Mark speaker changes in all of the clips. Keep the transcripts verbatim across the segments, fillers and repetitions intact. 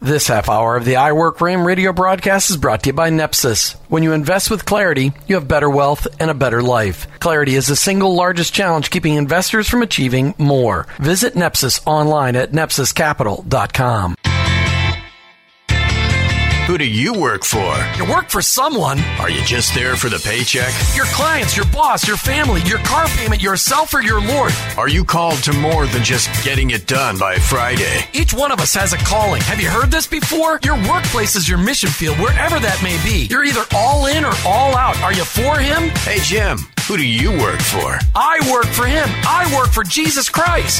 Speaker 1: This half hour of the iWork for Him radio broadcast is brought to you by Nepsis. When you invest with Clarity, you have better wealth and a better life. Clarity is the single largest challenge keeping investors from achieving more. Visit Nepsis online at nepsis capital dot com.
Speaker 2: Who do you work for?
Speaker 1: You work for someone.
Speaker 2: Are you just there for the paycheck?
Speaker 1: Your clients, your boss, your family, your car payment, yourself, or your Lord.
Speaker 2: Are you called to more than just getting it done by Friday?
Speaker 1: Each one of us has a calling. Have you heard this before? Your workplace is your mission field, wherever that may be. You're either all in or all out. Are you for Him?
Speaker 2: Hey, Jim, who do you work for?
Speaker 1: I work for Him. I work for Jesus Christ.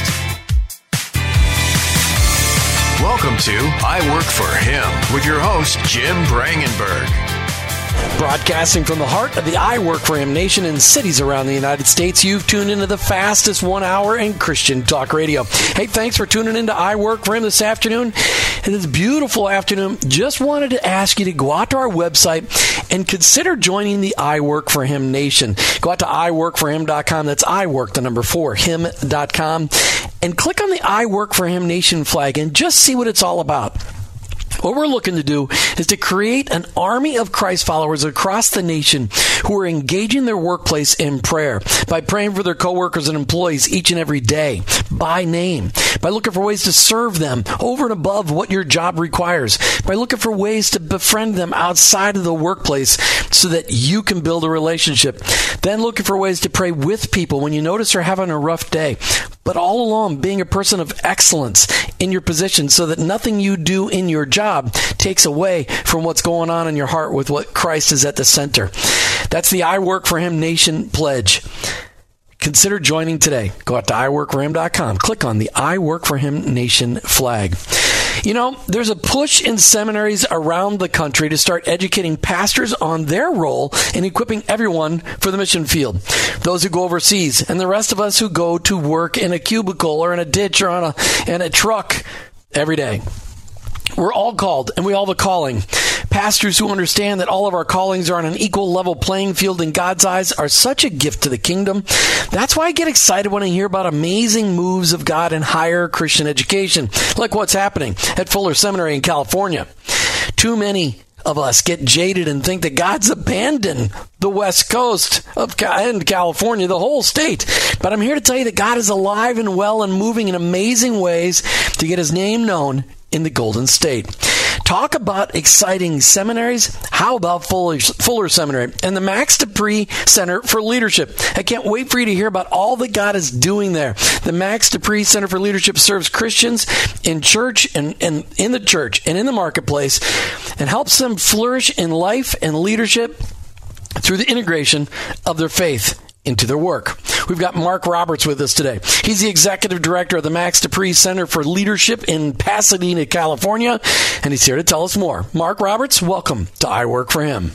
Speaker 2: Welcome to I Work for Him with your host, Jim Brangenberg.
Speaker 1: Broadcasting from the heart of the I Work for Him nation and cities around the United States, you've tuned into the fastest one hour in Christian talk radio. Hey, thanks for tuning into I Work for Him this afternoon. And this beautiful afternoon, just wanted to ask you to go out to our website and consider joining the I Work for Him nation. Go out to i work for him dot com. That's iWork, the number four, him dot com. And click on the I Work for Him nation flag and just see what it's all about. What we're looking to do is to create an army of Christ followers across the nation who are engaging their workplace in prayer by praying for their coworkers and employees each and every day by name, by looking for ways to serve them over and above what your job requires, by looking for ways to befriend them outside of the workplace so that you can build a relationship, then looking for ways to pray with people when you notice they're having a rough day, but all along being a person of excellence in your position so that nothing you do in your job takes away from what's going on in your heart with what Christ is at the center. That's the I Work for Him Nation pledge. Consider joining today. Go out to i work for him dot com. Click on the I Work for Him Nation flag. You know, there's a push in seminaries around the country to start educating pastors on their role in equipping everyone for the mission field. Those who go overseas and the rest of us who go to work in a cubicle or in a ditch or on a, in a truck every day. We're all called, and we all have a calling. Pastors who understand that all of our callings are on an equal level playing field in God's eyes are such a gift to the kingdom. That's why I get excited when I hear about amazing moves of God in higher Christian education, like what's happening at Fuller Seminary in California. Too many of us get jaded and think that God's abandoned the West Coast of and California, the whole state. But I'm here to tell you that God is alive and well and moving in amazing ways to get His name known in the Golden State. Talk about exciting seminaries. How about Fuller, Fuller Seminary and the Max Dupree Center for Leadership? I can't wait for you to hear about all that God is doing there. The Max Dupree Center for Leadership serves Christians in church and, and in the church and in the marketplace and helps them flourish in life and leadership through the integration of their faith into their work. We've got Mark Roberts with us today. He's the executive director of the Max Dupree Center for Leadership in Pasadena, California, and he's here to tell us more. Mark Roberts, welcome to I Work for Him.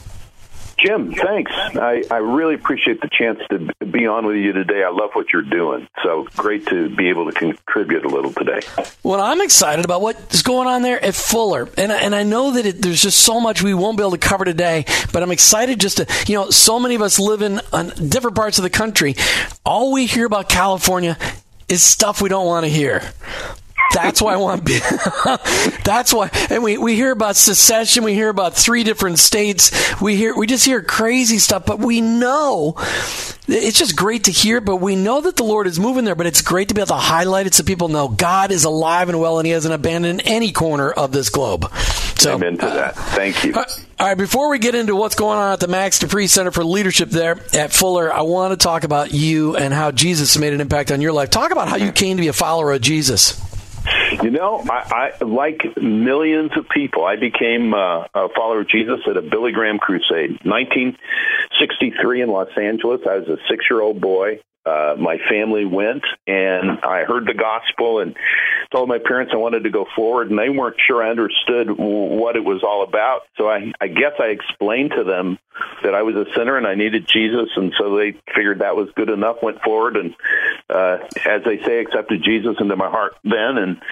Speaker 3: Jim, thanks. I, I really appreciate the chance to be on with you today. I love what you're doing. So great to be able to contribute a little today.
Speaker 1: Well, I'm excited about what's going on there at Fuller. And, and I know that it, there's just so much we won't be able to cover today, but I'm excited just to, you know, so many of us live in on different parts of the country. All we hear about California is stuff we don't want to hear. That's why I want to be. That's why, and we, we hear about secession. We hear about three different states. We hear we just hear crazy stuff. But we know it's just great to hear. But we know that the Lord is moving there. But it's great to be able to highlight it so people know God is alive and well, and He hasn't abandoned any corner of this globe. So,
Speaker 3: amen to that. Thank you.
Speaker 1: Uh, all right. Before we get into what's going on at the Max Dupree Center for Leadership there at Fuller, I want to talk about you and how Jesus made an impact on your life. Talk about how you came to be a follower of Jesus.
Speaker 3: You know, I, I like millions of people, I became uh, a follower of Jesus at a Billy Graham crusade. nineteen sixty-three in Los Angeles. I was a six-year-old boy. Uh, my family went, and I heard the gospel and told my parents I wanted to go forward, and they weren't sure I understood w- what it was all about. So I, I guess I explained to them that I was a sinner and I needed Jesus, and so they figured that was good enough, went forward, and uh, as they say, accepted Jesus into my heart then, and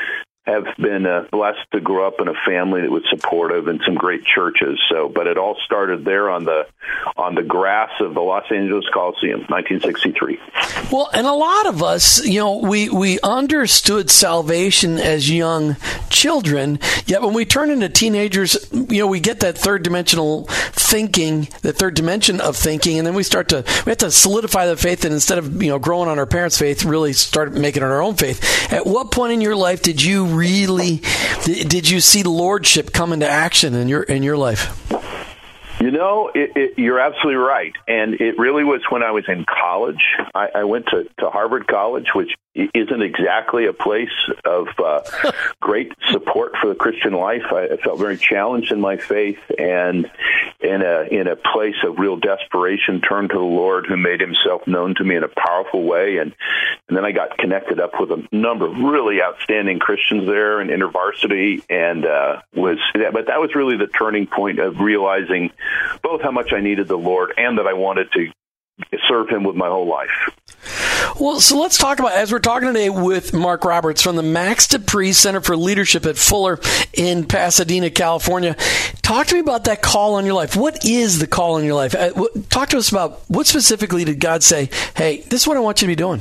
Speaker 3: have been uh, blessed to grow up in a family that was supportive and some great churches. So, but it all started there on the on the grass of the Los Angeles Coliseum, nineteen sixty-three.
Speaker 1: Well, and a lot of us, you know, we, we understood salvation as young children, yet when we turn into teenagers, you know, we get that third dimensional thinking, the third dimension of thinking, and then we start to, we have to solidify the faith, and instead of, you know, growing on our parents' faith, really start making it our own faith. At what point in your life did you really, did you see lordship come into action in your, in your life?
Speaker 3: You know, it, it, you're absolutely right. And it really was when I was in college. I, I went to, to Harvard College, which isn't exactly a place of uh, great support for the Christian life. I, I felt very challenged in my faith, and in a in a place of real desperation, turned to the Lord, who made himself known to me in a powerful way. And, and then I got connected up with a number of really outstanding Christians there in InterVarsity, and uh, was but that was really the turning point of realizing both how much I needed the Lord and that I wanted to serve him with my whole life.
Speaker 1: Well, so let's talk about, as we're talking today with Mark Roberts from the Max De Pree Center for Leadership at Fuller in Pasadena, California. Talk to me about that call on your life. What is the call on your life? Talk to us about what specifically did God say, hey, this is what I want you to be doing?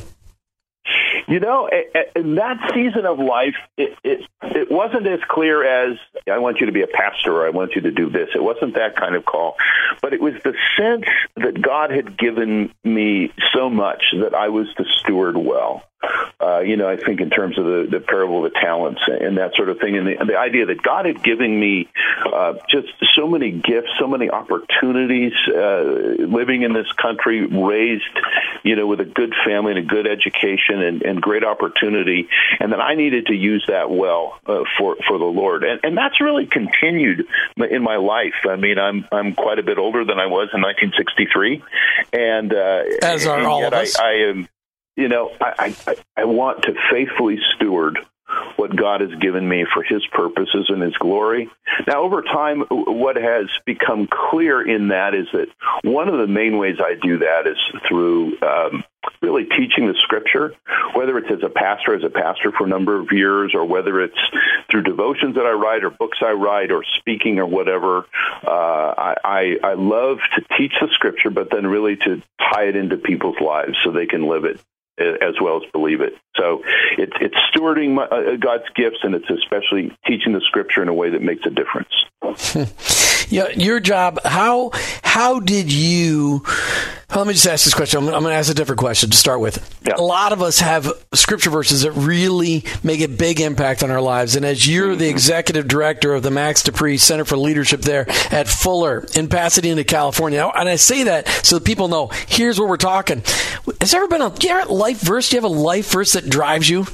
Speaker 3: You know, in that season of life, it, it it wasn't as clear as, I want you to be a pastor, or I want you to do this. It wasn't that kind of call. But it was the sense that God had given me so much that I was to steward well. Uh, you know, I think in terms of the, the parable of the talents and that sort of thing, and the, and the idea that God had given me uh, just so many gifts, so many opportunities, uh, living in this country, raised, you know, with a good family and a good education and, and great opportunity, and that I needed to use that well uh, for for the Lord, and and that's really continued in my life. I mean, I'm I'm quite a bit older than I was in nineteen sixty-three, and uh,
Speaker 1: as are
Speaker 3: and
Speaker 1: all of us.
Speaker 3: I, I am. You know, I, I, I want to faithfully steward what God has given me for his purposes and his glory. Now, over time, what has become clear in that is that one of the main ways I do that is through um, really teaching the Scripture, whether it's as a pastor, as a pastor for a number of years, or whether it's through devotions that I write or books I write or speaking or whatever. Uh, I, I, I love to teach the Scripture, but then really to tie it into people's lives so they can live it as well as believe it. So it's it's stewarding my, uh, God's gifts, and it's especially teaching the Scripture in a way that makes a difference.
Speaker 1: Yeah, your job. How how did you? Well, let me just ask this question. I'm, I'm going to ask a different question to start with. Yeah. A lot of us have Scripture verses that really make a big impact on our lives. And as you're the executive director of the Max De Pree Center for Leadership there at Fuller in Pasadena, California, and I say that so that people know, here's where we're talking. Has there ever been a, do you have a life verse? Do you have a life verse that drives you?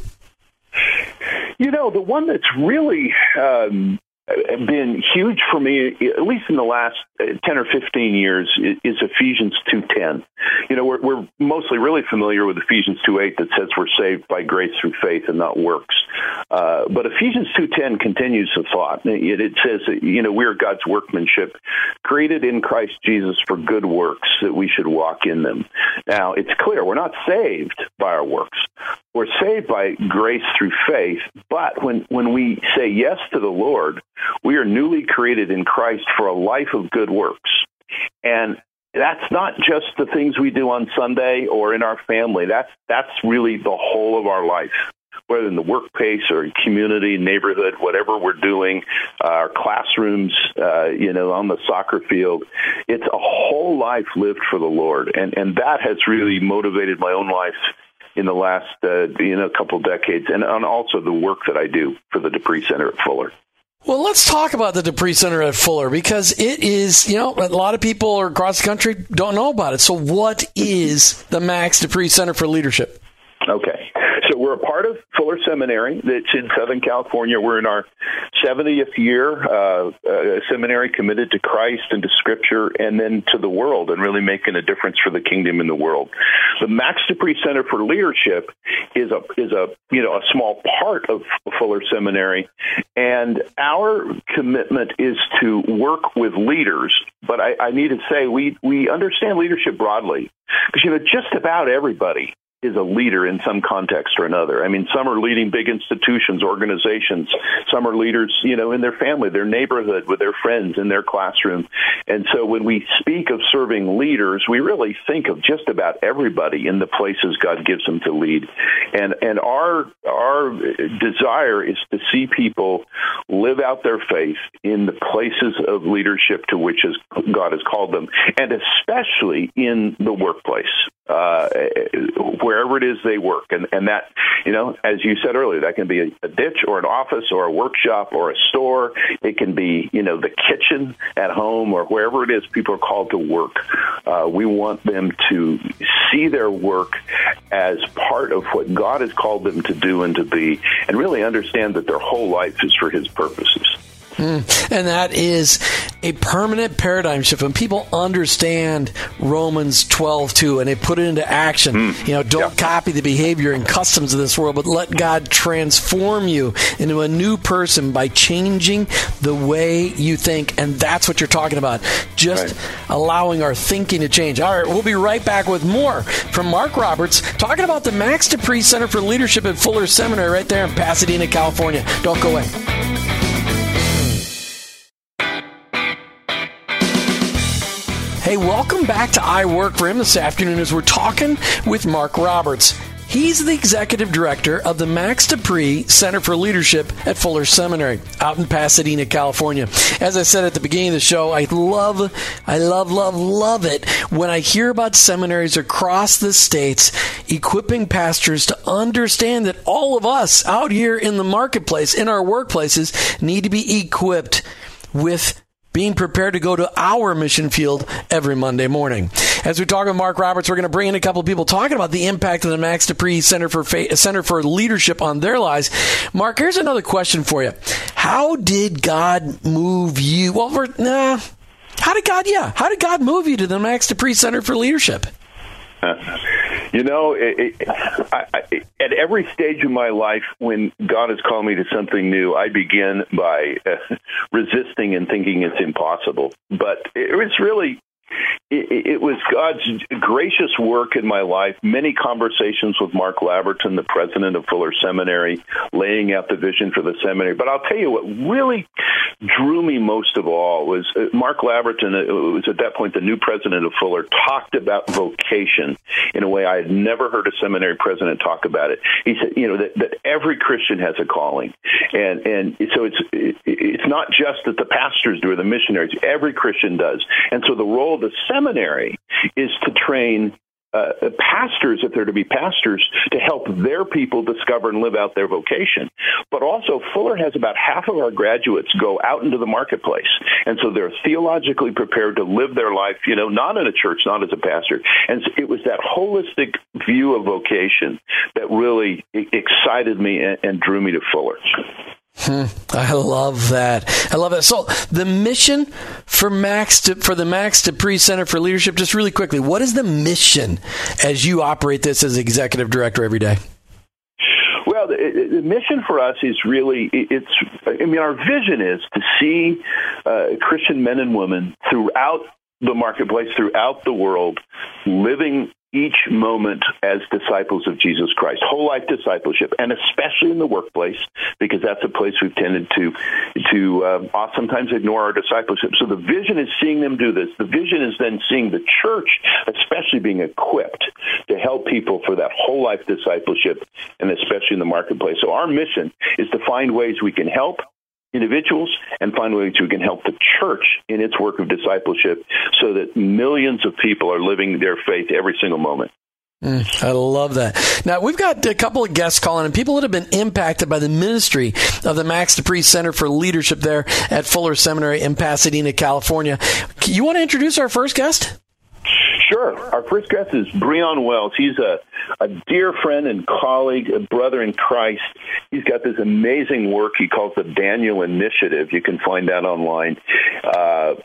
Speaker 3: You know, the one that's really um, been huge for me, at least in the last ten or fifteen years, is Ephesians two ten. You know, we're, we're mostly really familiar with Ephesians two eight that says we're saved by grace through faith and not works. Uh, but Ephesians two ten continues the thought. It, it says, that, you know, we are God's workmanship, created in Christ Jesus for good works, that we should walk in them. Now, it's clear we're not saved by our works. We're saved by grace through faith, but when, when we say yes to the Lord, we are newly created in Christ for a life of good works. And that's not just the things we do on Sunday or in our family. That's that's really the whole of our life, whether in the workplace or community, neighborhood, whatever we're doing, uh, our classrooms, uh, you know, on the soccer field. It's a whole life lived for the Lord. And, and that has really motivated my own life in the last, uh, you know, couple of decades, and, and also the work that I do for the De Pree Center at Fuller.
Speaker 1: Well, let's talk about the De Pree Center at Fuller, because it is, you know, a lot of people across the country don't know about it. So what is the Max De Pree Center for Leadership?
Speaker 3: Okay. So we're a part of Fuller Seminary that's in Southern California. We're in our seventieth year, uh, a seminary committed to Christ and to Scripture and then to the world, and really making a difference for the kingdom in the world. The Max De Pree Center for Leadership is a is a you know a small part of Fuller Seminary, and our commitment is to work with leaders. But I, I need to say we we understand leadership broadly, because you know just about everybody is a leader in some context or another. I mean, some are leading big institutions, organizations. Some are leaders, you know, in their family, their neighborhood, with their friends, in their classroom. And so when we speak of serving leaders, we really think of just about everybody in the places God gives them to lead. And and our our desire is to see people live out their faith in the places of leadership to which is, God has called them, and especially in the workplace, uh, wherever it is they work. And, and that, you know, as you said earlier, that can be a, a ditch or an office or a workshop or a store. It can be, you know, the kitchen at home or wherever it is people are called to work. Uh, we want them to see their work as part of what God has called them to do and to be, and really understand that their whole life is for His purposes.
Speaker 1: Mm. And that is a permanent paradigm shift. When people understand Romans twelve two and they put it into action, mm. you know, don't yeah. copy the behavior and customs of this world, but let God transform you into a new person by changing the way you think. And that's what you're talking about. Just right. allowing our thinking to change. All right, we'll be right back with more from Mark Roberts, talking about the Max Dupree Center for Leadership at Fuller Seminary right there in Pasadena, California. Don't go away. Hey, welcome back to I Work for Him this afternoon as we're talking with Mark Roberts. He's the executive director of the Max Dupree Center for Leadership at Fuller Seminary out in Pasadena, California. As I said at the beginning of the show, I love, I love, love, love it when I hear about seminaries across the states equipping pastors to understand that all of us out here in the marketplace, in our workplaces, need to be equipped with being prepared to go to our mission field every Monday morning. As we talk with Mark Roberts, we're going to bring in a couple of people talking about the impact of the Max Dupree Center for Fa- Center for Leadership on their lives. Mark, here's another question for you. How did God move you? Well, for, nah, how did God, yeah, how did God move you to the Max Dupree Center for Leadership?
Speaker 3: You know, it, it, I, I, at every stage of my life, when God has called me to something new, I begin by uh, resisting and thinking it's impossible. But it was really, it, it was God's gracious work in my life, many conversations with Mark Laverton, the president of Fuller Seminary, laying out the vision for the seminary. But I'll tell you what really drew me most of all was uh, Mark Laverton, uh, was at that point the new president of Fuller, talked about vocation in a way I had never heard a seminary president talk about it. He said, you know, that, that every Christian has a calling. And and so it's it, it's not just that the pastors do or the missionaries. Every Christian does. And so the role of the seminary is to train Uh, pastors, if they're to be pastors, to help their people discover and live out their vocation. But also, Fuller has about half of our graduates go out into the marketplace. And so they're theologically prepared to live their life, you know, not in a church, not as a pastor. And so it was that holistic view of vocation that really excited me and, and drew me to Fuller.
Speaker 1: Hmm, I love that. I love it. So the mission for Max to, for the Max Dupree Center for Leadership, just really quickly, what is the mission as you operate this as executive director every day?
Speaker 3: Well, the, the mission for us is really, it's, I mean, our vision is to see uh, Christian men and women throughout the marketplace, throughout the world, living each moment as disciples of Jesus Christ, whole life discipleship, and especially in the workplace, because that's a place we've tended to to uh, sometimes ignore our discipleship. So the vision is seeing them do this. The vision is then seeing the church, especially being equipped to help people for that whole life discipleship, and especially in the marketplace. So our mission is to find ways we can help individuals and find ways we can help the church in its work of discipleship so that millions of people are living their faith every single moment.
Speaker 1: Mm, I love that. Now, we've got a couple of guests calling and people that have been impacted by the ministry of the Max Dupree Center for Leadership there at Fuller Seminary in Pasadena, California. You want to introduce our first guest?
Speaker 3: Sure. Our first guest is Breon Wells. He's a, a dear friend and colleague, a brother in Christ. He's got this amazing work he calls the Daniel Initiative. You can find that online. Uh,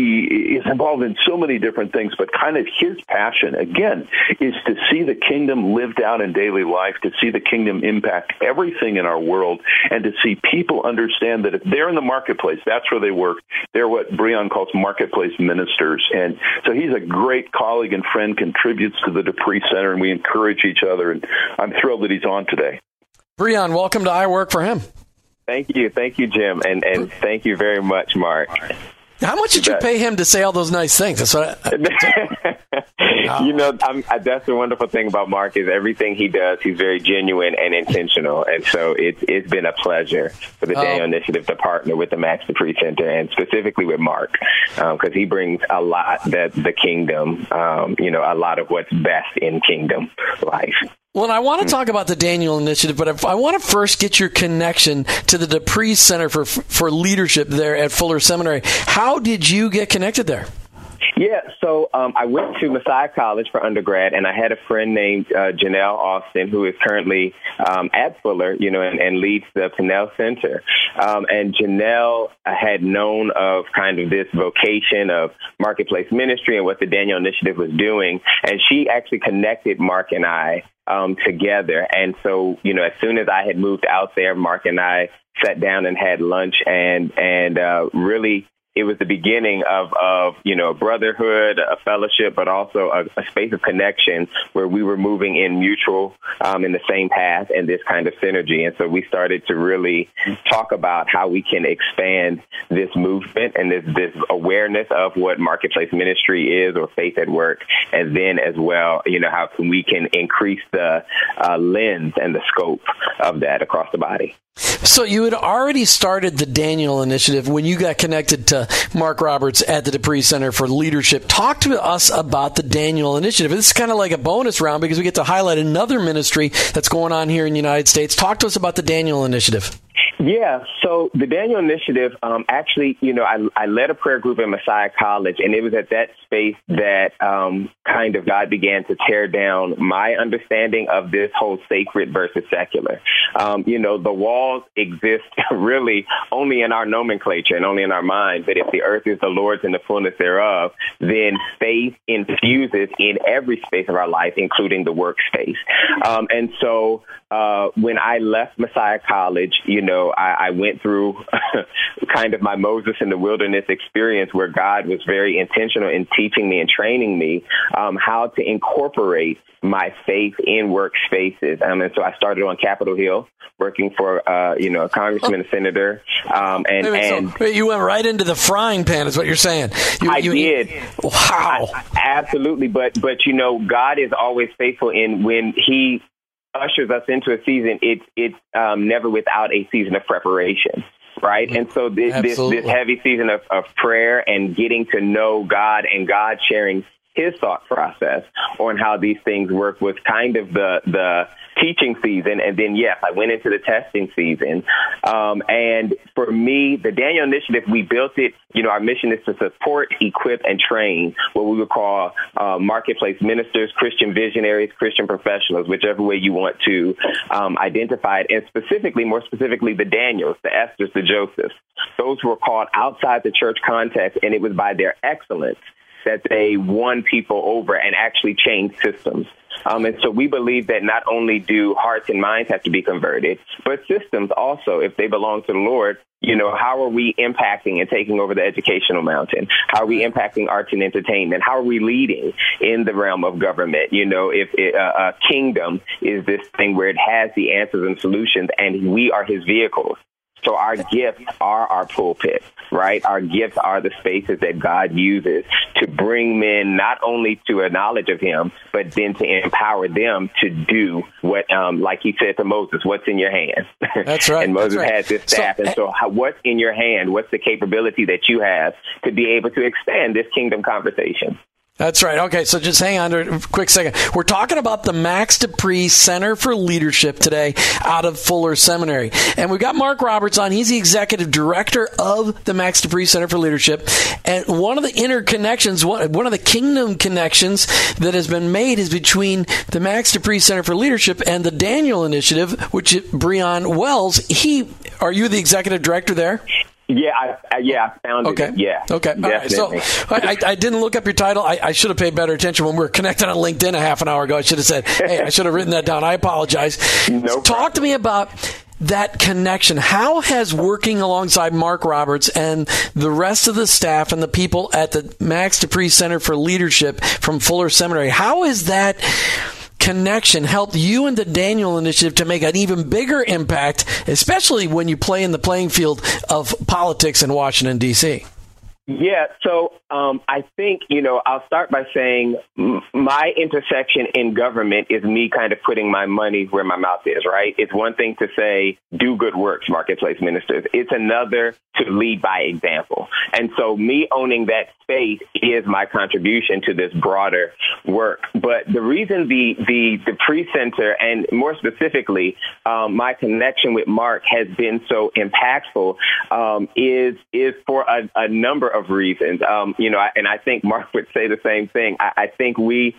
Speaker 3: he is involved in so many different things, but kind of his passion, again, is to see the kingdom lived out in daily life, to see the kingdom impact everything in our world, and to see people understand that if they're in the marketplace, that's where they work. They're what Breon calls marketplace ministers. And so he's a great colleague and friend, contributes to the Dupree Center, and we encourage encourage each other. And I'm thrilled that he's on today.
Speaker 1: Breon, welcome to I Work for Him.
Speaker 4: Thank you. Thank you, Jim. And, and thank you very much, Mark.
Speaker 1: How much did you pay him to say all those nice things? That's what I,
Speaker 4: oh. You know, I'm, I, that's the wonderful thing about Mark is everything he does, he's very genuine and intentional. And so it's it's been a pleasure for the oh. Daniel Initiative to partner with the Max Dupree Center and specifically with Mark because um, he brings a lot that the kingdom, um, you know, a lot of what's best in kingdom life.
Speaker 1: Well, I want to talk about the Daniel Initiative, but I want to first get your connection to the Dupree Center for for Leadership there at Fuller Seminary. How did you get connected there?
Speaker 4: Yeah, so um, I went to Messiah College for undergrad, and I had a friend named uh, Janelle Austin, who is currently um, at Fuller, you know, and, and leads the Pinnell Center. Um, and Janelle had known of kind of this vocation of marketplace ministry and what the Daniel Initiative was doing, and she actually connected Mark and I Um, together. And so, you know, as soon as I had moved out there, Mark and I sat down and had lunch and, and, uh, really it was the beginning of, of, you know, brotherhood, a fellowship, but also a, a space of connection where we were moving in mutual, um, in the same path and this kind of synergy. And so we started to really talk about how we can expand this movement and this, this awareness of what marketplace ministry is or faith at work. And then as well, you know, how can we can increase the uh, lens and the scope of that across the body.
Speaker 1: So you had already started the Daniel Initiative when you got connected to Mark Roberts at the Dupree Center for Leadership. Talk to us about the Daniel Initiative. This is kind of like a bonus round because we get to highlight another ministry that's going on here in the United States. Talk to us about the Daniel Initiative.
Speaker 4: Yeah, so the Daniel Initiative, um, actually, you know, I, I led a prayer group at Messiah College, and it was at that space that um, kind of God began to tear down my understanding of this whole sacred versus secular. Um, you know, the walls exist really only in our nomenclature and only in our mind, but if the earth is the Lord's and the fullness thereof, then faith infuses in every space of our life, including the workspace. Um, and so uh, when I left Messiah College, you know, I, I went through kind of my Moses in the wilderness experience where God was very intentional in teaching me and training me um, how to incorporate my faith in workspaces. Um, and so I started on Capitol Hill working for, uh, you know, a congressman, a senator. Um, and,
Speaker 1: wait, wait,
Speaker 4: and
Speaker 1: so, wait, you went right into the frying pan is what you're saying. You,
Speaker 4: I
Speaker 1: you,
Speaker 4: did.
Speaker 1: Wow.
Speaker 4: I, absolutely. But, but, you know, God is always faithful in when he ushers us into a season, it's it's um, never without a season of preparation, right? And so this this, this heavy season of, of prayer and getting to know God and God sharing his thought process on how these things work was kind of the the teaching season. And then, yes, I went into the testing season. Um, and for me, the Daniel Initiative, we built it, you know, our mission is to support, equip, and train what we would call uh, marketplace ministers, Christian visionaries, Christian professionals, whichever way you want to um, identify it. And specifically, more specifically, the Daniels, the Esthers, the Josephs, those who were called outside the church context, and it was by their excellence that they won people over and actually changed systems. Um, and so we believe that not only do hearts and minds have to be converted, but systems also, if they belong to the Lord, you know, how are we impacting and taking over the educational mountain? How are we impacting arts and entertainment? How are we leading in the realm of government? You know, if it, uh, a kingdom is this thing where it has the answers and solutions and we are his vehicles. So our gifts are our pulpit, right? Our gifts are the spaces that God uses to bring men not only to a knowledge of him, but then to empower them to do what, um, like he said to Moses, what's in your hand?
Speaker 1: That's right.
Speaker 4: And Moses
Speaker 1: right.
Speaker 4: has this staff. So, and so how, what's in your hand? What's the capability that you have to be able to expand this kingdom conversation?
Speaker 1: That's right. Okay, so just hang on to a quick second. We're talking about the Max Dupree Center for Leadership today out of Fuller Seminary. And we've got Mark Roberts on. He's the executive director of the Max Dupree Center for Leadership. And one of the interconnections, one of the kingdom connections that has been made is between the Max Dupree Center for Leadership and the Daniel Initiative, which Breon Wells, he, are you the executive director there?
Speaker 4: Yeah, I, I, yeah, I found
Speaker 1: okay.
Speaker 4: it. Yeah.
Speaker 1: Okay. All right. So I, I didn't look up your title. I, I should have paid better attention when we were connected on LinkedIn a half an hour ago. I should have said, hey, I should have written that down. I apologize.
Speaker 4: No
Speaker 1: Talk to me about that connection. How has working alongside Mark Roberts and the rest of the staff and the people at the Max Dupree Center for Leadership from Fuller Seminary, how is that connection helped you and the Daniel Initiative to make an even bigger impact, especially when you play in the playing field of politics in Washington, D C?
Speaker 4: Yeah, so um, I think, you know, I'll start by saying m- my intersection in government is me kind of putting my money where my mouth is, right? It's one thing to say, do good works, marketplace ministers. It's another to lead by example. And so me owning that space is my contribution to this broader work. But the reason the the, the pre-center, and more specifically, um, my connection with Mark has been so impactful um, is is for a, a number of Of reasons, um, you know, and I think Mark would say the same thing. I, I think we,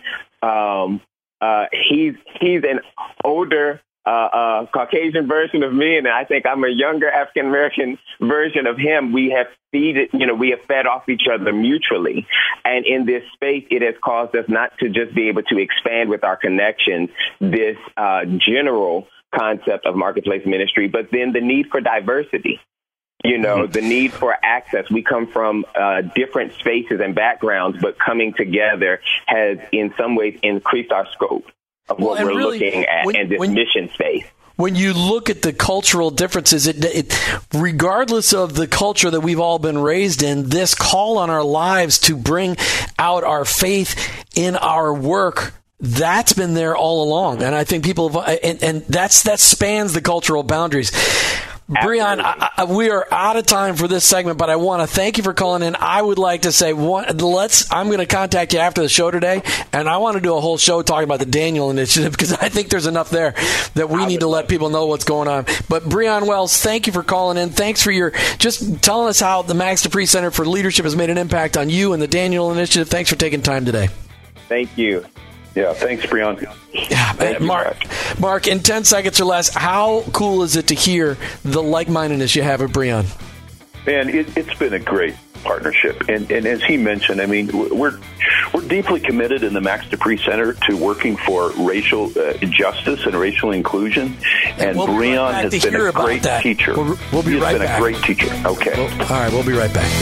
Speaker 4: um, uh, he's he's an older uh, uh, Caucasian version of me, and I think I'm a younger African American version of him. We have feed, you know, we have fed off each other mutually, and in this space, it has caused us not to just be able to expand with our connections this uh, general concept of marketplace ministry, but then the need for diversity. You know, the need for access. We come from uh, different spaces and backgrounds, but coming together has in some ways increased our scope of what well, we're really, looking at when, in this when, mission space.
Speaker 1: When you look at the cultural differences, it, it, regardless of the culture that we've all been raised in, this call on our lives to bring out our faith in our work, that's been there all along. And I think people have, and, and that's that spans the cultural boundaries. Breon, I, I, we are out of time for this segment, but I want to thank you for calling in. I would like to say, one, let's. I'm going to contact you after the show today, and I want to do a whole show talking about the Daniel Initiative because I think there's enough there that we need to let people know what's going on. But Breon Wells, thank you for calling in. Thanks for your just telling us how the Max Dupree Center for Leadership has made an impact on you and the Daniel Initiative. Thanks for taking time today.
Speaker 4: Thank you.
Speaker 3: Yeah, thanks, Breon.
Speaker 1: Yeah, man, Mark, Mark, in ten seconds or less, how cool is it to hear the like-mindedness you have with Breon?
Speaker 3: Man, it, it's been a great partnership. And, and as he mentioned, I mean, we're we're deeply committed in the Max Dupree Center to working for racial uh, justice and racial inclusion. And, and we'll Breon right has been a great that. teacher.
Speaker 1: We'll, we'll be
Speaker 3: He's
Speaker 1: right
Speaker 3: been
Speaker 1: back.
Speaker 3: a great teacher. Okay.
Speaker 1: Well, all right, we'll be right back.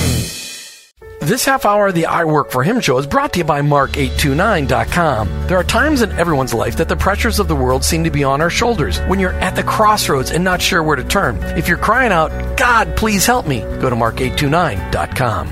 Speaker 1: This half hour of the I Work For Him show is brought to you by Mark eight two nine dot com. There are times in everyone's life that the pressures of the world seem to be on our shoulders when you're at the crossroads and not sure where to turn. If you're crying out, God, please help me, go to Mark eight two nine dot com.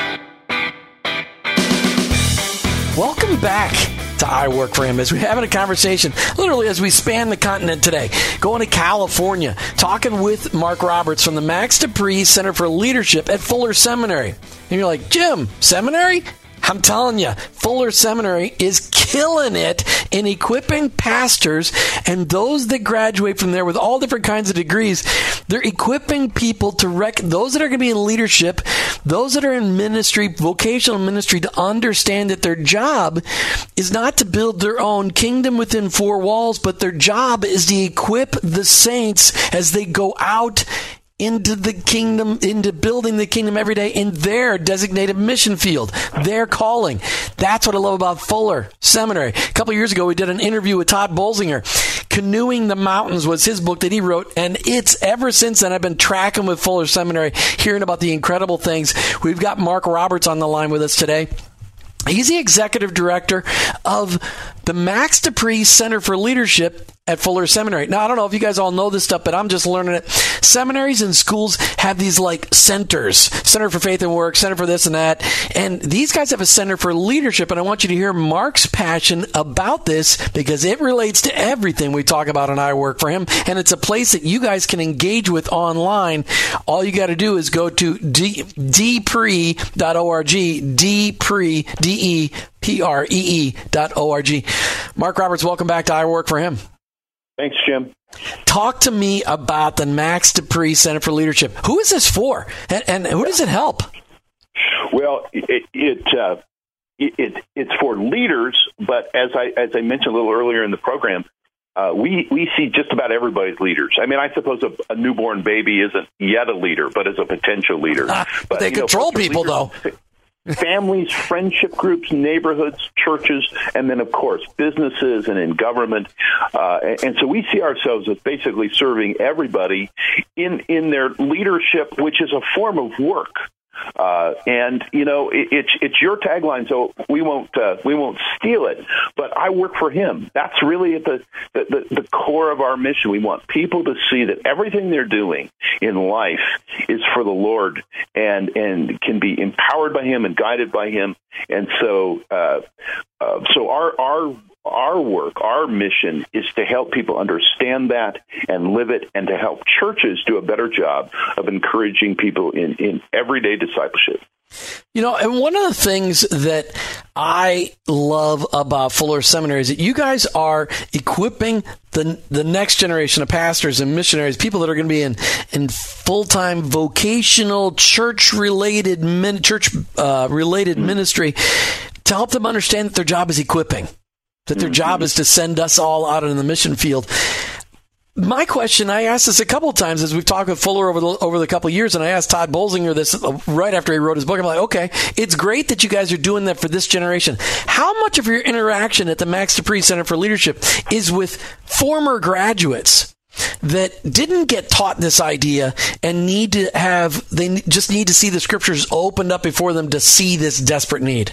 Speaker 1: Welcome back to I Work For Him as we're having a conversation literally as we span the continent today, going to California, talking with Mark Roberts from the Max Dupree Center for Leadership at Fuller Seminary. And you're like, Jim, seminary? I'm telling you, Fuller Seminary is killing it in equipping pastors and those that graduate from there with all different kinds of degrees. They're equipping people to rec- those that are going to be in leadership, those that are in ministry, vocational ministry, to understand that their job is not to build their own kingdom within four walls, but their job is to equip the saints as they go out into the kingdom, into building the kingdom every day in their designated mission field, their calling. That's what I love about Fuller Seminary. A couple of years ago, we did an interview with Todd Bolsinger. Canoeing the Mountains was his book that he wrote, and it's ever since then I've been tracking with Fuller Seminary, hearing about the incredible things. We've got Mark Roberts on the line with us today. He's the executive director of the Max Dupree Center for Leadership at Fuller Seminary. Now, I don't know if you guys all know this stuff, but I'm just learning it. Seminaries and schools have these like centers, Center for Faith and Work, Center for this and that. And these guys have a Center for Leadership. And I want you to hear Mark's passion about this because it relates to everything we talk about on I Work For Him. And it's a place that you guys can engage with online. All you got to do is go to d pre dot org, dpree, D E P R E E dot O R G. Mark Roberts, welcome back to I Work For Him.
Speaker 3: Thanks, Jim.
Speaker 1: Talk to me about the Max Dupree Center for Leadership. Who is this for, and, and who does it help?
Speaker 3: Well, it, it, uh, it, it it's for leaders, but as I as I mentioned a little earlier in the program, uh, we we see just about everybody's leaders. I mean, I suppose a, a newborn baby isn't yet a leader, but is a potential leader.
Speaker 1: Uh, but they control know, people, leaders, though.
Speaker 3: Families, friendship groups, neighborhoods, churches, and then, of course, businesses and in government. Uh, and so we see ourselves as basically serving everybody in, in their leadership, which is a form of work. Uh, and you know, it, it's it's your tagline, so we won't uh, we won't steal it. But I work for Him. That's really at the, the the the core of our mission. We want people to see that everything they're doing in life is for the Lord, and and can be empowered by Him and guided by Him. And so, uh, uh, so our our our work, our mission is to help people understand that and live it, and to help churches do a better job of encouraging people in, in everyday discipleship.
Speaker 1: You know, and one of the things that I love about Fuller Seminary is that you guys are equipping the the next generation of pastors and missionaries, people that are going to be in, in full-time vocational church-related min, church uh, related mm-hmm. ministry, to help them understand that their job is equipping, that their mm-hmm. job is to send us all out in the mission field. My question, I asked this a couple of times as we've talked with Fuller over the over the couple of years, and I asked Todd Bolsinger this right after he wrote his book. I'm like, okay, it's great that you guys are doing that for this generation. How much of your interaction at the Max Dupree Center for Leadership is with former graduates that didn't get taught this idea and need to have, they just need to see the scriptures opened up before them to see this desperate need?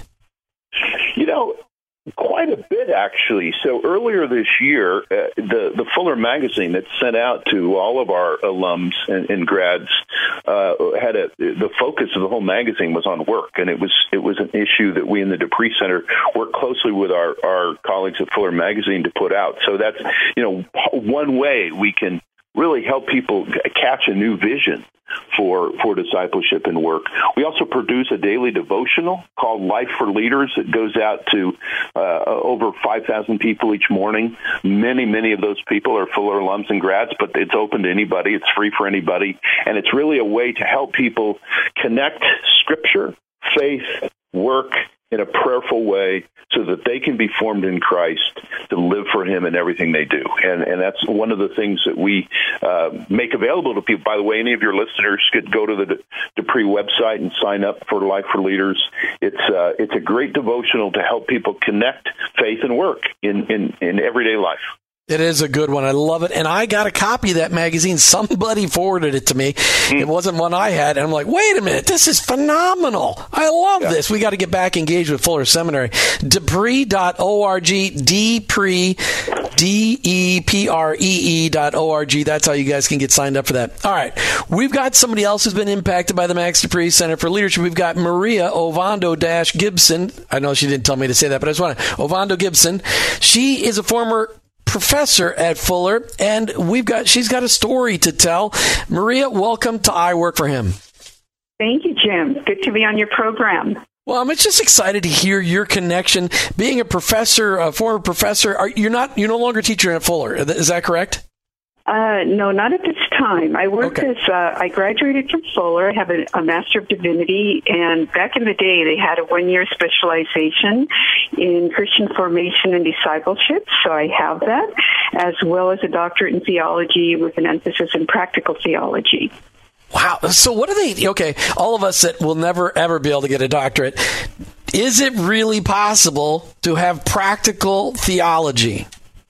Speaker 3: You know, quite a bit, actually. So earlier this year, uh, the, the Fuller magazine that's sent out to all of our alums and, and grads uh, had a, the focus of the whole magazine was on work, and it was it was an issue that we in the Dupree Center worked closely with our, our colleagues at Fuller magazine to put out. So that's, you know, one way we can really help people catch a new vision for for discipleship and work. We also produce a daily devotional called Life for Leaders that goes out to uh, over five thousand people each morning. Many, many of those people are Fuller alums and grads, but it's open to anybody. It's free for anybody. And it's really a way to help people connect Scripture, faith, work in a prayerful way so that they can be formed in Christ to live for Him in everything they do. And and that's one of the things that we uh, make available to people. By the way, any of your listeners could go to the Dupree website and sign up for Life for Leaders. It's uh, it's a great devotional to help people connect faith and work in, in, in everyday life.
Speaker 1: It is a good one. I love it. And I got a copy of that magazine. Somebody forwarded it to me. Mm. It wasn't one I had. And I'm like, wait a minute. This is phenomenal. I love yeah. this. We got to get back engaged with Fuller Seminary. Dupree dot org, Dupree, D E P R E E dot O R G. That's how you guys can get signed up for that. All right. We've got somebody else who's been impacted by the Max Dupree Center for Leadership. We've got Maria Ovando-Gibson. I know she didn't tell me to say that, but I just want to. Ovando-Gibson. She is a former professor at Fuller, and we've got she's got a story to tell. Maria, welcome to I Work for Him.
Speaker 5: Thank you, Jim. Good to be on your program.
Speaker 1: Well, I'm just excited to hear your connection. Being a professor, a former professor, are, you're not you're no longer teaching at Fuller. Is that correct?
Speaker 5: Uh, no, not at this time. I worked
Speaker 1: okay.
Speaker 5: as, uh, I graduated from Fuller. I have a, a Master of Divinity, and back in the day, they had a one-year specialization in Christian formation and discipleship, so I have that, as well as a doctorate in theology with an emphasis in practical theology.
Speaker 1: Wow. So what are they, okay, all of us that will never, ever be able to get a doctorate, is it really possible to have practical theology?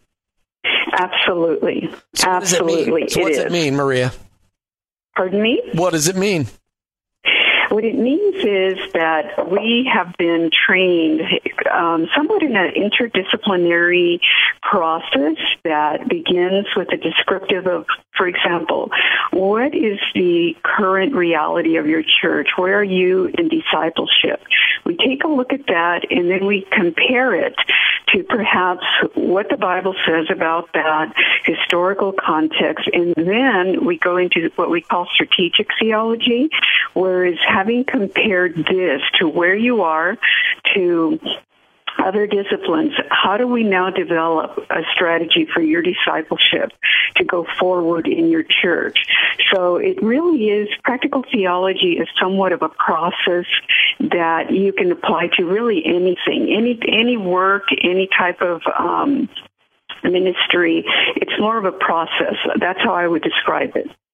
Speaker 5: Absolutely.
Speaker 1: So
Speaker 5: Absolutely.
Speaker 1: So what does it, it mean, Maria?
Speaker 5: Pardon me?
Speaker 1: What does it mean?
Speaker 5: What it means is that we have been trained um, somewhat in an interdisciplinary process that begins with a descriptive of, for example, what is the current reality of your church? Where are you in discipleship? We take a look at that, and then we compare it to perhaps what the Bible says about that historical context, and then we go into what we call strategic theology, whereas having compared this to where you are to other disciplines, how do we now develop a strategy for your discipleship to go forward in your church? So it really is, practical theology is somewhat of a process that you can apply to really anything, any any work, any type of um, ministry. It's more of a process. That's how I would describe it.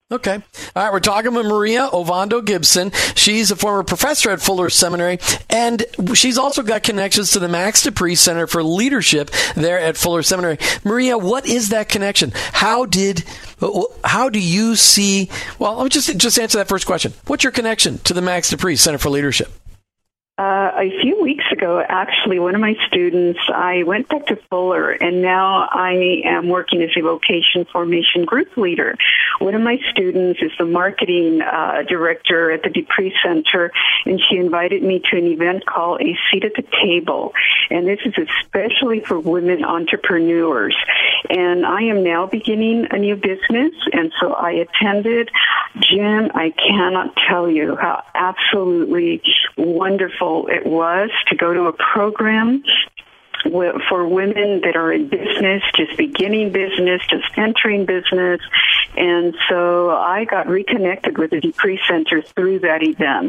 Speaker 1: Okay. All right. We're talking with Maria Ovando Gibson. She's a former professor at Fuller Seminary, and she's also got connections to the Max De Pree Center for Leadership there at Fuller Seminary. Maria, what is that connection? How did, how do you see, well, let me just, just answer that first question. What's your connection to the Max De Pree Center for Leadership?
Speaker 5: Uh, a few weeks ago, actually, one of my students, I went back to Fuller, and now I am working as a vocation formation group leader. One of my students is the marketing uh, director at the De Pree Center, and she invited me to an event called A Seat at the Table, and this is especially for women entrepreneurs. And I am now beginning a new business, and so I attended. Jim, I cannot tell you how absolutely wonderful it was to go to a program for women that are in business, just beginning business, just entering business. And so I got reconnected with the De Pree Center through that event.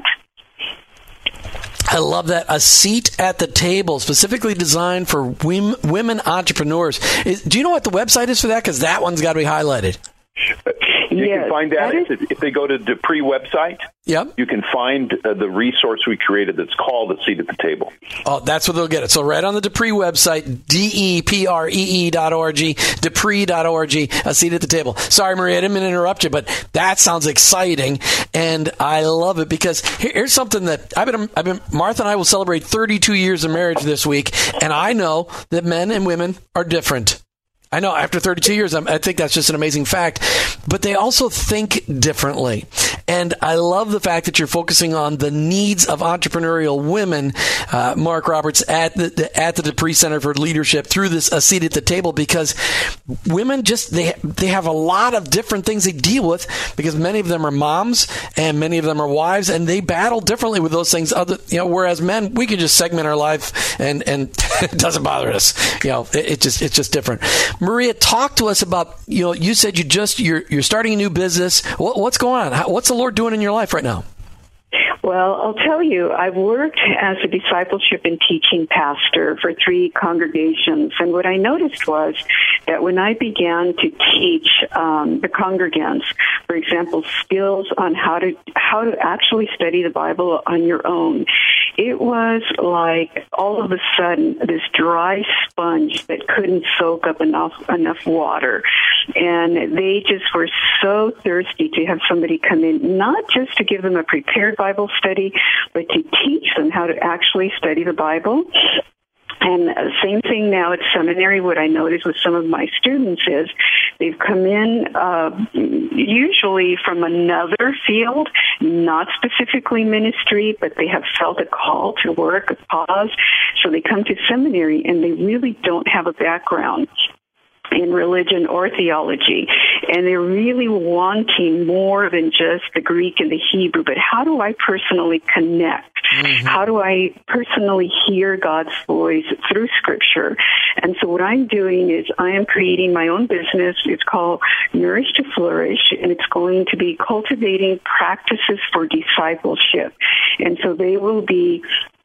Speaker 1: I love that. A seat at the table, specifically designed for women entrepreneurs. Is, do you know what the website is for that? Because that one's got to be highlighted.
Speaker 3: You
Speaker 5: yes,
Speaker 3: can find that,
Speaker 5: that
Speaker 3: if, if they go to De Pree website.
Speaker 1: Yep.
Speaker 3: You can find uh, the resource we created that's called A Seat at the Table.
Speaker 1: Oh, that's where they'll get it. So right on the De Pree website, D E P R E E dot O R G, De Pree dot O R G, A Seat at the Table. Sorry, Maria, I didn't mean to interrupt you, but that sounds exciting, and I love it because here, here's something that I've been, I've been, Martha and I will celebrate thirty-two years of marriage this week, and I know that men and women are different. I know after thirty-two years, I'm, I think that's just an amazing fact, but they also think differently. And I love the fact that you're focusing on the needs of entrepreneurial women, uh, Mark Roberts, at the, the at the De Pree Center for Leadership through this A Seat at the Table, because women just, they, they have a lot of different things they deal with, because many of them are moms and many of them are wives, and they battle differently with those things. Other, you know, whereas men, we can just segment our life and, and it doesn't bother us. You know, it, it just, it's just different. Maria, talk to us about, you know, you said you just, you're, you're starting a new business. What, what's going on? How, what's the Lord doing in your life right now?
Speaker 5: Well, I'll tell you, I've worked as a discipleship and teaching pastor for three congregations, and what I noticed was that when I began to teach um, the congregants, for example, skills on how to how to actually study the Bible on your own, it was like all of a sudden this dry sponge that couldn't soak up enough enough water, and they just were so thirsty to have somebody come in, not just to give them a prepared Bible study, but to teach them how to actually study the Bible. And the same thing now at seminary. What I noticed with some of my students is they've come in uh, usually from another field, not specifically ministry, but they have felt a call to work, a pause. So they come to seminary and they really don't have a background in religion or theology, and they're really wanting more than just the Greek and the Hebrew, but how do I personally connect? Mm-hmm. How do I personally hear God's voice through Scripture? And so what I'm doing is I am creating my own business. It's called Nourish to Flourish, and it's going to be cultivating practices for discipleship. And so they will be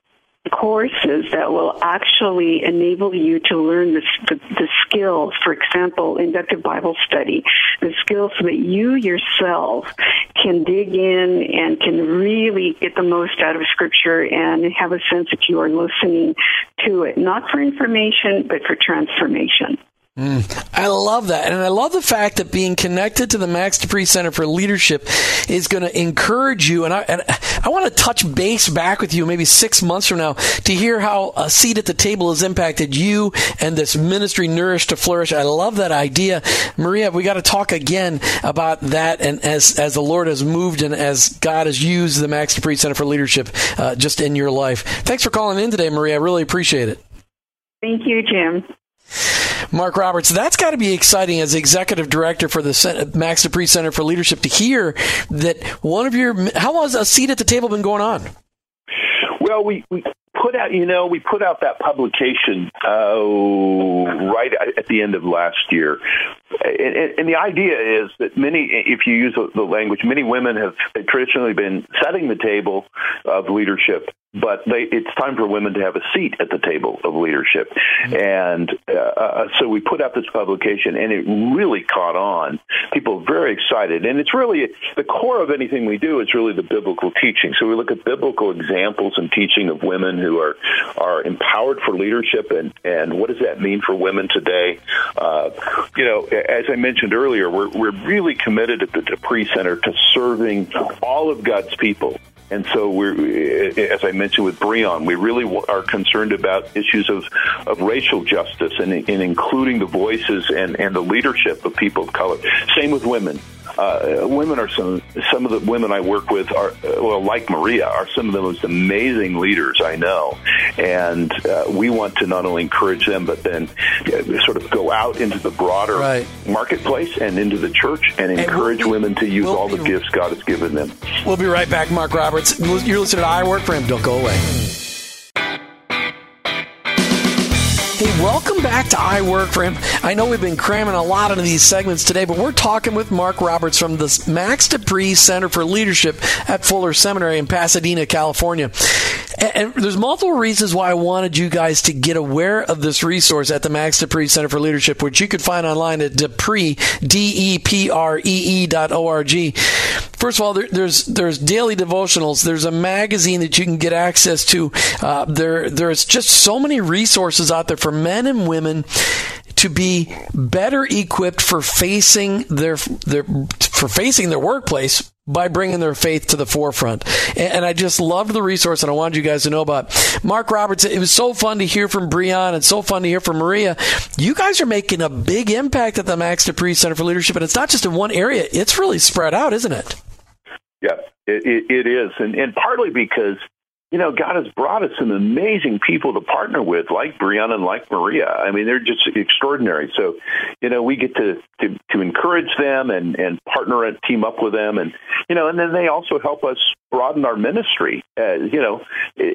Speaker 5: courses that will actually enable you to learn the, the, the skills, for example, inductive Bible study, the skills so that you yourself can dig in and can really get the most out of Scripture and have a sense that you are listening to it, not for information, but for transformation.
Speaker 1: Mm, I love that. And I love the fact that being connected to the Max De Pree Center for Leadership is going to encourage you. And I, and I want to touch base back with you maybe six months from now to hear how A Seat at the Table has impacted you and this ministry, Nourish to Flourish. I love that idea. Maria, we got to talk again about that. And as, as the Lord has moved and as God has used the Max De Pree Center for Leadership uh, just in your life. Thanks for calling in today, Maria. I really appreciate it.
Speaker 5: Thank you, Jim.
Speaker 1: Mark Roberts, that's got to be exciting as executive director for the Max De Pree Center for Leadership to hear that one of your, how long has A Seat at the Table been going on?
Speaker 3: Well, we, we put out, you know, we put out that publication uh, right at the end of last year. And, and the idea is that many, if you use the language, many women have traditionally been setting the table of leadership but they, it's time for women to have a seat at the table of leadership. Mm-hmm. And uh, so we put out this publication, and it really caught on. People are very excited. And it's really, the core of anything we do is really the biblical teaching. So we look at biblical examples and teaching of women who are, are empowered for leadership, and, and what does that mean for women today? Uh, you know, as I mentioned earlier, we're, we're really committed at the Dupree Center to serving all of God's people. And so we're, as I mentioned with Breon, we really are concerned about issues of, of racial justice and, and including the voices and, and the leadership of people of color. Same with women. Uh, women are some some of the women I work with are, well, like Maria, are some of the most amazing leaders I know. And uh, we want to not only encourage them, but then uh, sort of go out into the broader right. marketplace and into the church and encourage and we'll be, women to use we'll all the gifts God has given them.
Speaker 1: We'll be right back, Mark Roberts. You're listening to I Work for Him. Don't go away. Hey, welcome back to I Work for Him. I know we've been cramming a lot into these segments today, but we're talking with Mark Roberts from the Max Dupree Center for Leadership at Fuller Seminary in Pasadena, California. And there's multiple reasons why I wanted you guys to get aware of this resource at the Max Dupree Center for Leadership, which you could find online at Dupree, D E P R E E dot O R G. First of all, there, there's there's daily devotionals. There's a magazine that you can get access to. Uh, there There's just so many resources out there for men and women to be better equipped for facing their their for facing their workplace by bringing their faith to the forefront. And, and I just loved the resource, and I wanted you guys to know about Mark Roberts. It was so fun to hear from Breon and so fun to hear from Maria. You guys are making a big impact at the Max Dupree Center for Leadership, and it's not just in one area. It's really spread out, isn't it?
Speaker 3: Yeah, it, it, it is. And, and partly because, you know, God has brought us some amazing people to partner with, like Breon and like Maria. I mean, they're just extraordinary. So, you know, we get to, to, to encourage them and, and partner and team up with them. And, you know, and then they also help us broaden our ministry, uh, you know,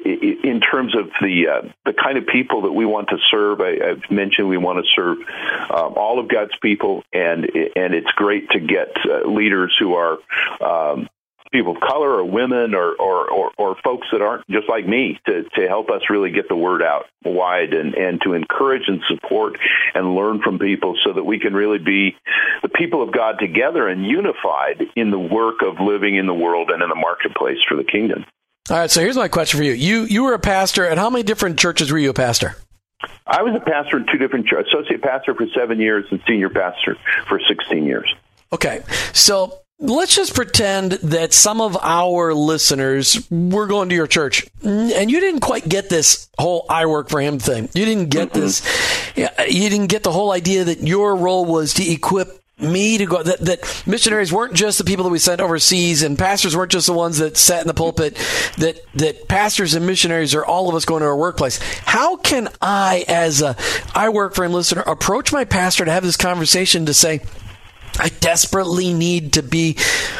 Speaker 3: in terms of the uh, the kind of people that we want to serve. I, I've mentioned we want to serve um, all of God's people, and and it's great to get uh, leaders who are um, people of color or women or, or, or, or folks that aren't just like me to, to help us really get the word out wide and, and to encourage and support and learn from people so that we can really be the people of God together and unified in the work of living in the world and in the marketplace for the kingdom.
Speaker 1: All right, so here's my question for you. You you were a pastor, and how many different churches were you a pastor?
Speaker 3: I was a pastor in two different churches, associate pastor for seven years and senior pastor for sixteen years.
Speaker 1: Okay, so let's just pretend that some of our listeners were going to your church, and you didn't quite get this whole I Work for Him thing. You didn't get mm-hmm. this. You didn't get the whole idea that your role was to equip me to go, that, that missionaries weren't just the people that we sent overseas, and pastors weren't just the ones that sat in the pulpit, that, that pastors and missionaries are all of us going to our workplace. How can I, as a I Work for Him listener, approach my pastor to have this conversation to say, I desperately need to be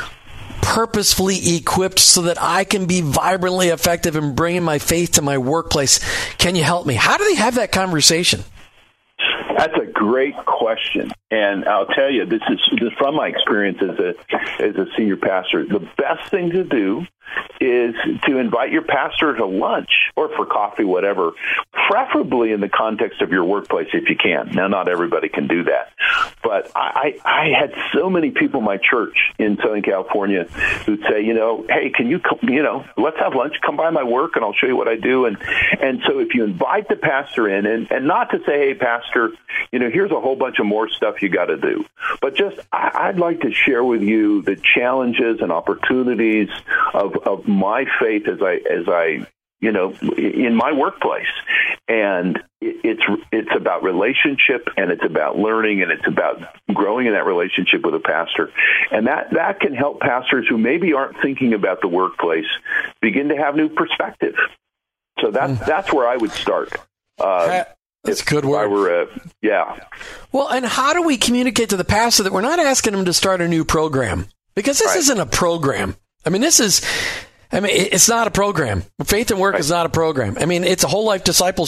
Speaker 1: purposefully equipped so that I can be vibrantly effective in bringing my faith to my workplace. Can you help me? How do they have that conversation?
Speaker 3: That's a great question. And I'll tell you, this is, this is from my experience as a as a senior pastor. The best thing to do is to invite your pastor to lunch or for coffee, whatever, preferably in the context of your workplace if you can. Now, not everybody can do that. But I, I, I had so many people in my church in Southern California who'd say, you know, hey, can you, come, you know, let's have lunch, come by my work and I'll show you what I do. And, and so if you invite the pastor in, and, and not to say, hey, pastor, you know, here's a whole bunch of more stuff you got to do, but just I, I'd like to share with you the challenges and opportunities of, of my faith as I, as I, you know, in my workplace. And it's it's about relationship, and it's about learning, and it's about growing in that relationship with a pastor. And that, that can help pastors who maybe aren't thinking about the workplace begin to have new perspective. So that's, mm. that's where I would start. Uh,
Speaker 1: That's a good word.
Speaker 3: I were, uh, yeah.
Speaker 1: Well, and how do we communicate to the pastor that we're not asking him to start a new program? Because this right. isn't a program. I mean, this is... I mean, it's not a program. Faith and Work right. is not a program. I mean, it's a whole life discipleship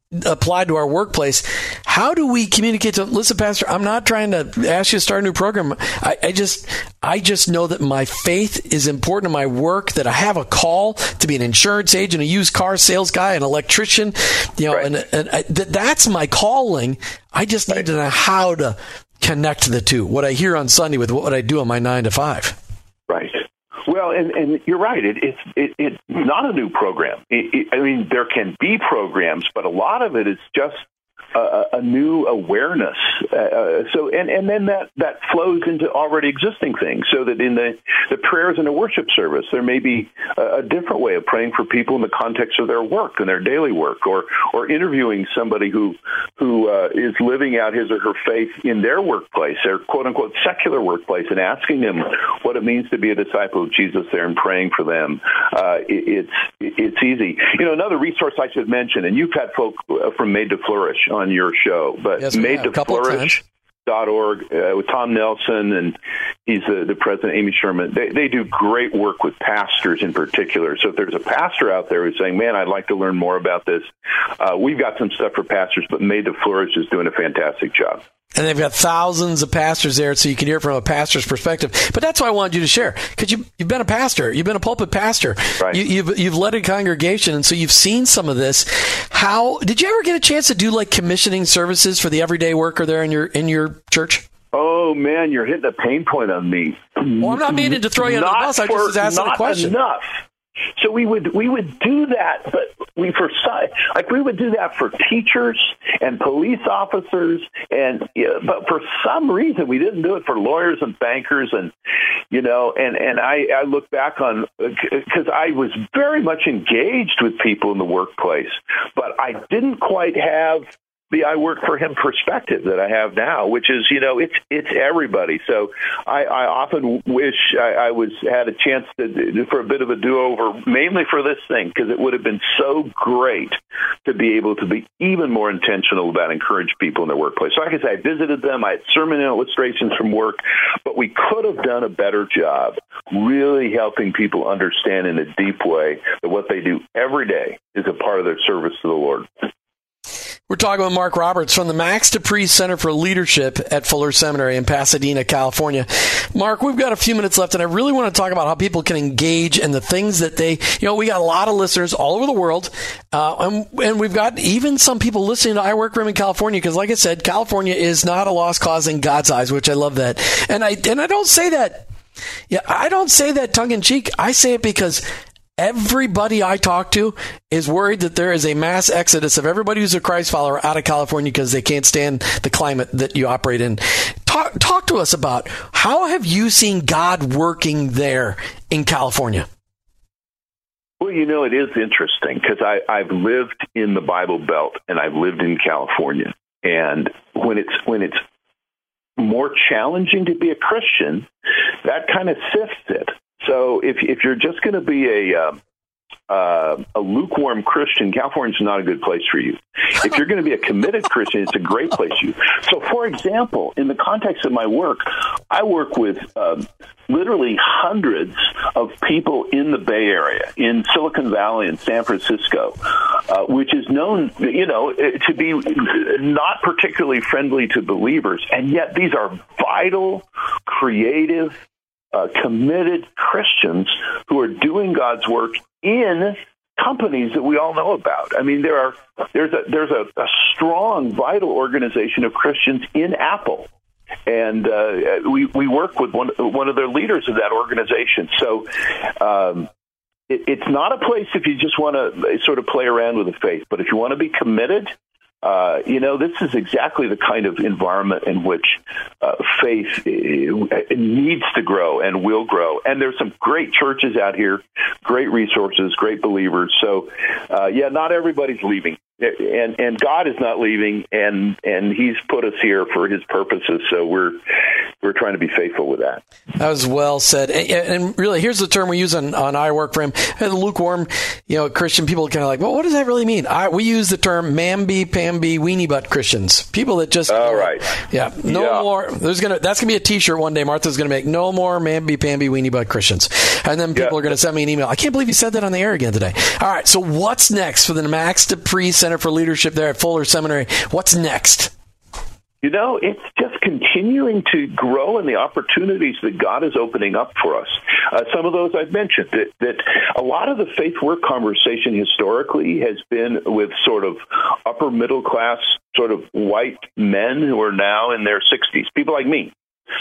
Speaker 1: applied to our workplace. How do we communicate to, listen, Pastor, I'm not trying to ask you to start a new program. I, I just, I just know that my faith is important in my work, that I have a call to be an insurance agent, a used car sales guy, an electrician, you know, right. and, and I, that, that's my calling. I just need right. to know how to connect the two, what I hear on Sunday with what I do on my nine to five.
Speaker 3: Right. Well, and, and you're right. It, it's it, it's not a new program. It, it, I mean, there can be programs, but a lot of it is just a, a new awareness. Uh, so, and, and then that, that flows into already existing things. So that in the, the prayers in a worship service, there may be a, a different way of praying for people in the context of their work and their daily work, or or interviewing somebody who who uh, is living out his or her faith in their workplace, their quote unquote secular workplace, and asking them what it means to be a disciple of Jesus there and praying for them. Uh, it, it's it's easy. You know, another resource I should mention, and you've had folk from Made to Flourish on your show, but
Speaker 1: yes,
Speaker 3: Made to Flourish dot org uh, with Tom Nelson, and he's the, the president, Amy Sherman. They, they do great work with pastors in particular. So if there's a pastor out there who's saying, man, I'd like to learn more about this, uh, we've got some stuff for pastors, but Made to Flourish is doing a fantastic job.
Speaker 1: And they've got thousands of pastors there, so you can hear from a pastor's perspective. But that's why I wanted you to share, because you, you've been a pastor. You've been a pulpit pastor.
Speaker 3: Right.
Speaker 1: You, you've, you've led a congregation, and so you've seen some of this. How did you ever get a chance to do like commissioning services for the everyday worker there in your in your church?
Speaker 3: Oh, man, you're hitting a pain point on me.
Speaker 1: Well, I'm not meaning to throw you under the bus. I just was asking a question.
Speaker 3: Not enough. So we would we would do that, but we for like we would do that for teachers and police officers, and you know, but for some reason we didn't do it for lawyers and bankers, and you know, and and I, I look back on because I was very much engaged with people in the workplace, but I didn't quite have the I work for him perspective that I have now, which is, you know, it's it's everybody. So I, I often wish I, I was had a chance to for a bit of a do-over, mainly for this thing, because it would have been so great to be able to be even more intentional about encouraging people in their workplace. So like I said, I visited them, I had sermon illustrations from work, but we could have done a better job really helping people understand in a deep way that what they do every day is a part of their service to the Lord.
Speaker 1: We're talking with Mark Roberts from the Max DePree Center for Leadership at Fuller Seminary in Pasadena, California. Mark, we've got a few minutes left, and I really want to talk about how people can engage in the things that they, you know, we got a lot of listeners all over the world, uh, and, and we've got even some people listening to I Work For Him in California, because like I said, California is not a lost cause in God's eyes, which I love that. And I, and I don't say that, yeah, I don't say that tongue in cheek. I say it because everybody I talk to is worried that there is a mass exodus of everybody who's a Christ follower out of California because they can't stand the climate that you operate in. Talk, talk to us about how have you seen God working there in California?
Speaker 3: Well, you know, it is interesting because I've lived in the Bible Belt and I've lived in California. And when it's when it's more challenging to be a Christian, that kind of sifts it. So if if you're just going to be a uh, uh, a lukewarm Christian, California's not a good place for you. If you're going to be a committed Christian, it's a great place for you. So, for example, in the context of my work, I work with uh, literally hundreds of people in the Bay Area, in Silicon Valley and San Francisco, uh, which is known, you know, to be not particularly friendly to believers, and yet these are vital, creative, Uh, committed Christians who are doing God's work in companies that we all know about. I mean, there are there's a there's a, a strong, vital organization of Christians in Apple, and uh, we we work with one one of their leaders of that organization. So um, it, it's not a place if you just want to sort of play around with the faith, but if you want to be committed. Uh, you know, this is exactly the kind of environment in which uh, faith uh, needs to grow and will grow. And there's some great churches out here, great resources, great believers. So, uh, yeah, not everybody's leaving. And and God is not leaving, and, and He's put us here for His purposes. So we're we're trying to be faithful with that.
Speaker 1: That was well said. And, and really, here's the term we use on, on I Work For Him. And lukewarm, you know, Christian people are kind of like, well, what does that really mean? I, we use the term mamby-pamby weenie butt Christians. People that just,
Speaker 3: all right,
Speaker 1: yeah, no yeah. more. There's gonna that's gonna be a T-shirt one day. Martha's gonna make no more mamby-pamby weenie butt Christians, and then people yeah. are gonna send me an email. I can't believe you said that on the air again today. All right, so what's next for the Max DePree Center Center for Leadership there at Fuller Seminary. What's next?
Speaker 3: You know, it's just continuing to grow in the opportunities that God is opening up for us. Uh, some of those I've mentioned, that, that a lot of the faith work conversation historically has been with sort of upper middle class, sort of white men who are now in their sixties, people like me.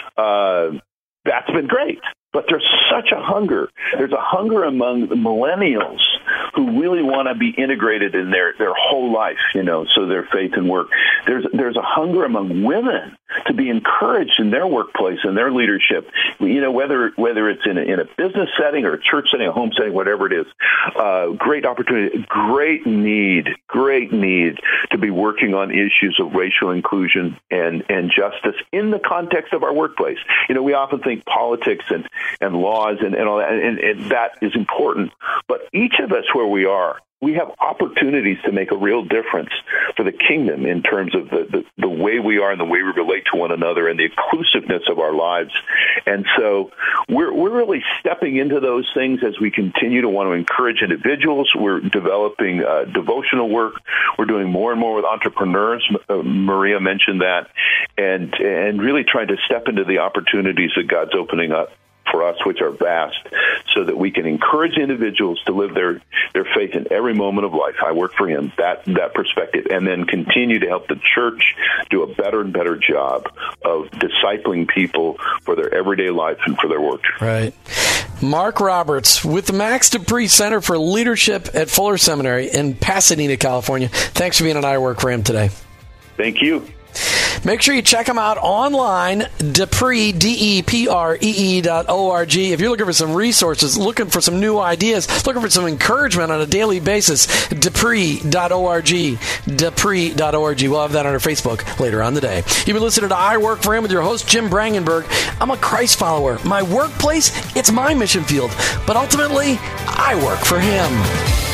Speaker 3: Uh, that's been great. But there's such a hunger. There's a hunger among the millennials who really want to be integrated in their, their whole life, you know, so their faith and work. There's there's a hunger among women to be encouraged in their workplace and their leadership, you know, whether whether it's in a, in a business setting or a church setting, a home setting, whatever it is. Uh, great opportunity, great need, great need to be working on issues of racial inclusion and, and justice in the context of our workplace. You know, we often think politics and and laws and, and all that, and, and that is important. But each of us where we are, we have opportunities to make a real difference for the kingdom in terms of the, the, the way we are and the way we relate to one another and the inclusiveness of our lives. And so we're, we're really stepping into those things as we continue to want to encourage individuals. We're developing uh, devotional work. We're doing more and more with entrepreneurs. Uh, Maria mentioned that. And, and really trying to step into the opportunities that God's opening up for us, which are vast, so that we can encourage individuals to live their, their faith in every moment of life. I work for him, that, that perspective, and then continue to help the church do a better and better job of discipling people for their everyday life and for their work.
Speaker 1: Right. Mark Roberts with the Max Dupree Center for Leadership at Fuller Seminary in Pasadena, California. Thanks for being on I Work for Him today.
Speaker 3: Thank you.
Speaker 1: Make sure you check them out online, Dupree, D E P R E E dot O R G. If you're looking for some resources, looking for some new ideas, looking for some encouragement on a daily basis, Dupree dot org, Dupree dot org. We'll have that on our Facebook later on today. You've been listening to I Work for Him with your host, Jim Brangenberg. I'm a Christ follower. My workplace, it's my mission field. But ultimately, I work for Him.